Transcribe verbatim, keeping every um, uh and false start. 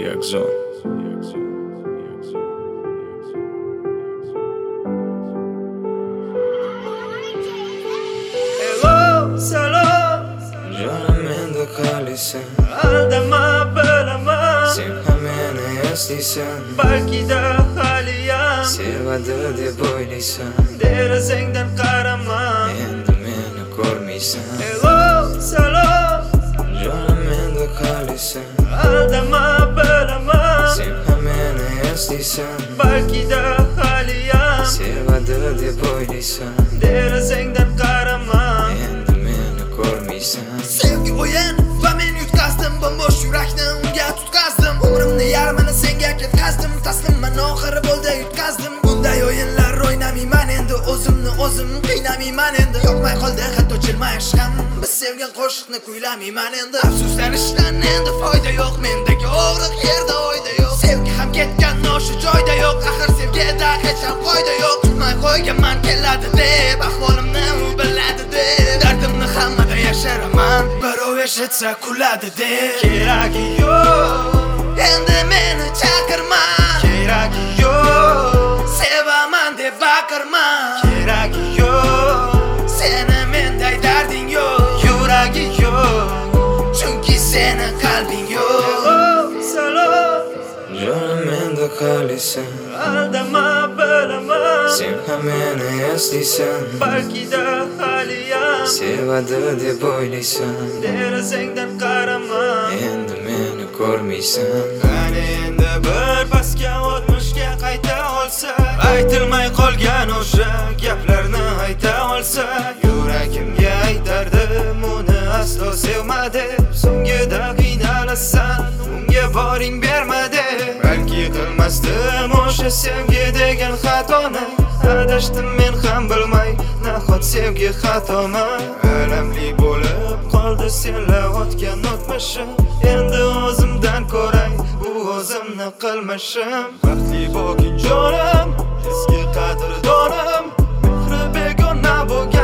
Yakzon. Hello, salom. Jonim menda qolasan, Aldama bilaman. sen ham meni eslaysan. Balkida haliyam Sevadi deb o'ylaysan, derazangdan qaraman. endi meni ko'rmaysan. Hello, salom. Jonim menda qolasan, Aldama bilaman. sen ham meni eslaysan. Balkida haliyam Sevadi deb o'ylaysan, derazangdan qaraman. endi meni ko'rmaysan. Sevgi o'yin va men yutqazdim bombosh yurakni unga tutqazdim. Umrimni yarmini senga ketkazdim, taslimman oxiri bo'ldi yutqazdim. Bunday o'yinlar o'ynamayman endi, o'zimni o'zim qiynamayman endi. Yoqmay qoldi hatto chilmay ishqam, biz sevgan qo'shiqni kuylamayman endi. Afsuslanishdan endi foyda yo'q, mendagi og'riq yerda oyda yo'q. Sevgi ham ketgan o'sha joyda yo'q, axir sevgida hech ham qoida yo'q. Tutmay qo'yganman keladi deb, ahvolimni u biladi deb, dardimni hammada yashiraman, birov eshitsa kuladi deb. Keragi yo'q, Endi meni chaqirma, keragi yo'q, sevaman deb baqirma. keragi yo'q, Seni menday darding yo'q, yuragi yo'q. chunki seni qalbing yo'q. Hello, salom. Jonim menda qolasan, Aldama bilaman. sen ham meni eslaysan. Balkida haliyam Sevadi deb o'ylaysan, derazangdan qaraman. endi meni ko'rmaysan. Qani endi bir pastga o'tmishga qayta olsa, aytilmay qolgan o'sha gaplarni ayta olsa, yuragimga aytardim uni aslo sevmadi. So'ngida qiynalasan, unga boring bermadi. Balki qilmasdim o'sha sevgi degan xatoni. Adashdim men ham bilmay, nahot sevgi xatomi? Alamli bo'lib qoldi senla o'tgan o'tmishim. Endi o'zimdan ko'ray, bu o'zimni qilmishim. Baxtli bo'lgin jonim, eski qadrdonim, mehri begona bo'lgan